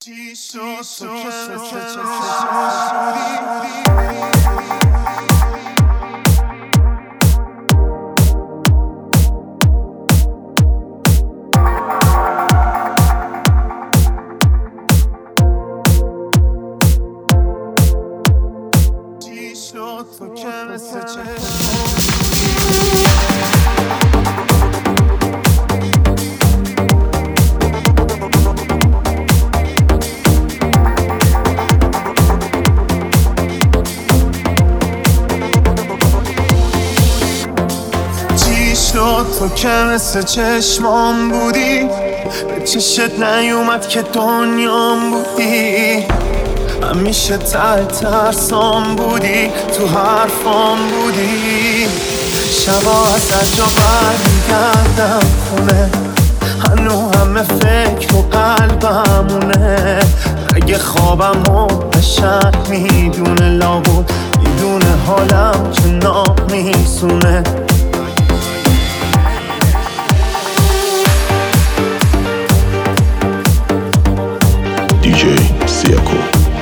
تو که مثل چشمام بودی، به چشت نیومد که دنیام بودی. همیشه ترسام بودی، تو حرفام بودی. شبا از هر جا برمیگردم خونه، هنو همه فکر و قلبمونه. اگه خوابم و شک میدونه، لابود میدونه حالم که نامیسونه. DJ Siako.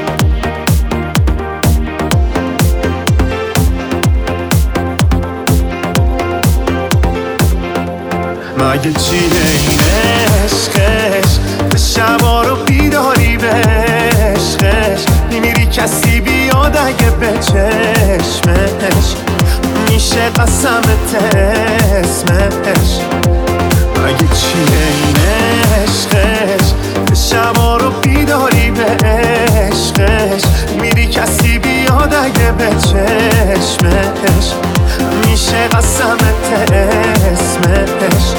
مگه چیه این عشقش، به شبا رو بیداری به عشقش. میمیری کسی بیاد اگه به چشمش، میشه قسمت اسمش. مگه چیه این عشقش، به شبا رو بیداری به عشقش. میری کسی بیاد اگه به چشمش، میشه قسمت اسمش.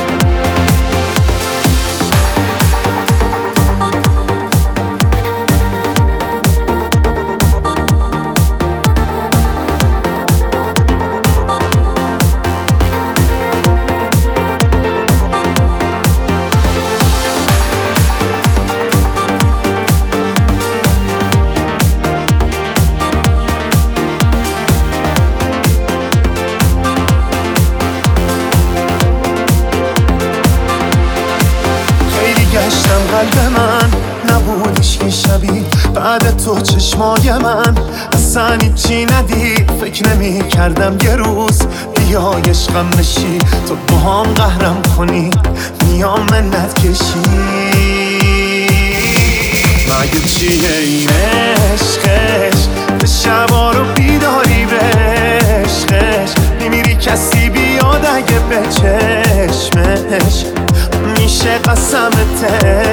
قلب من نبودش که شبیه بعد تو چشمای من اصلا هیچی ندید. فکر نمی کردم یه روز بیای عشقم نشی، تو با هم قهرم کنی میام منت کشی. مگه چیه این عشقش، به شبا رو بیداری به عشقش. میمیری کسی بیاد اگه به چشمش، میشه قسمت